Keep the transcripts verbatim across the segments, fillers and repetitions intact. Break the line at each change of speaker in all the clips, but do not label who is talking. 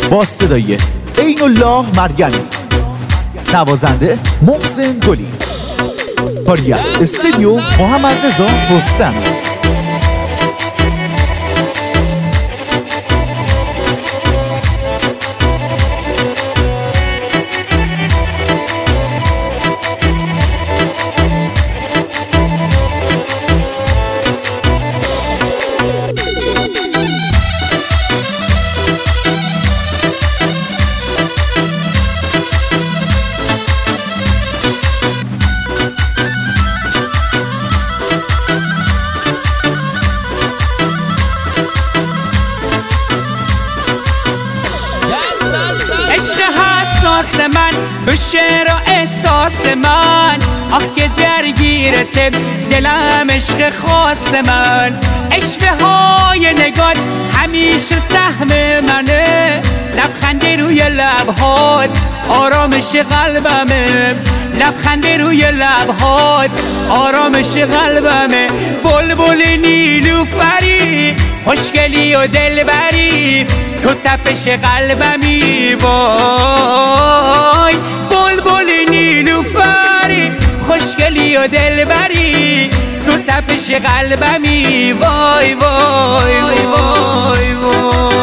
با صدای عین الله مرگمی، نوازنده محسن گلی، کاری از استودیو محمد رضا رستمی.
من تو شعر و احساس من، آخ که درگیرت دلم عشق خاص من. عشوه های نگار همیشه سهم منه، لبخند روی لبهات آرامش قلبمه، لبخند روی لبهات آرامش قلبمه. بلبل نیلوفری خوشگلی و دلبری، تو تپش قلبمی وای. بلبل نیلوفری خوشگلی و دلبری، تو تپش قلبمی وای وای وای وای وای.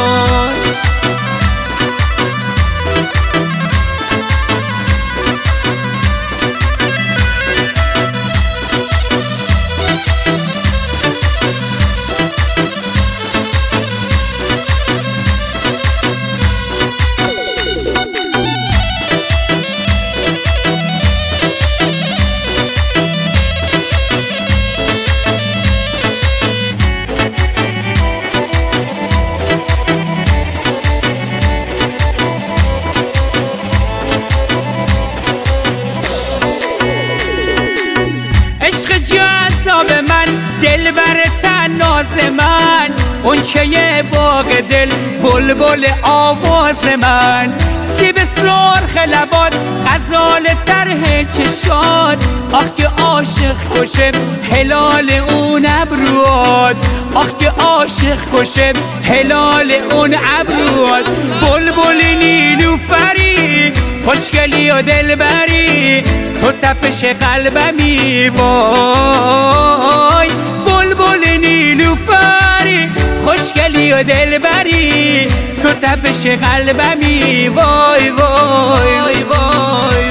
جذاب من دلبر تناز من، اون که یه باغ دل بلبل آواز من. سیب سرخ لبات غزال طرح چشات، آخ که عاشق کشه هلال اون ابروات، آخ که عاشق کشه هلال اون ابروات. بلبل نیلوفری خوشگلی و دلبری، تو تپش قلبمی وای. بلبل نیلوفری خوشگلی و دلبری، تو تپش قلبمی وای وای وای وای.